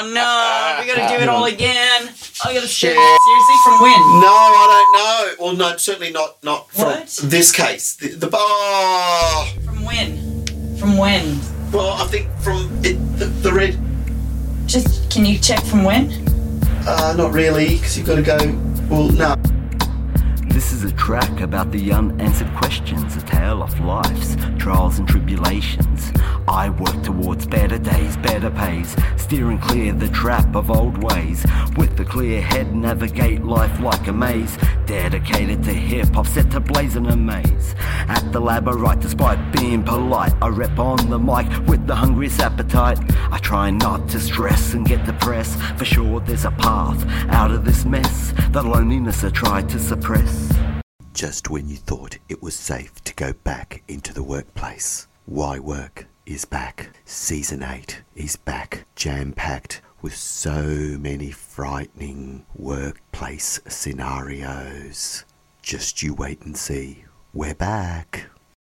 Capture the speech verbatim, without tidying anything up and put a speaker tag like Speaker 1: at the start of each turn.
Speaker 1: Oh no, we gotta do it all again. I gotta
Speaker 2: Shit.
Speaker 1: seriously from when?
Speaker 2: No, I don't know. Well, no, certainly not. Not from
Speaker 1: What?
Speaker 2: this case. The, the oh,
Speaker 1: From when? From when?
Speaker 2: well, I think from it, the, the red.
Speaker 1: Just can you check from when?
Speaker 2: Uh, not really, because you've got to go. Well, no.
Speaker 3: This is a track about the unanswered questions, a tale of life's trials and tribulations. I work towards better days, better pays, steering clear the trap of old ways. With a clear head, navigate life like a maze. Dedicated to hip-hop, set to blaze and amaze. At the lab I write despite being polite. I rep on the mic with the hungriest appetite. I try not to stress and get depressed. For sure there's a path out of this mess. The loneliness I tried to suppress.
Speaker 4: Just when you thought it was safe to go back into the workplace, Why Work is back. Season eight is back, jam-packed with so many frightening workplace scenarios. Just you wait and see. We're back.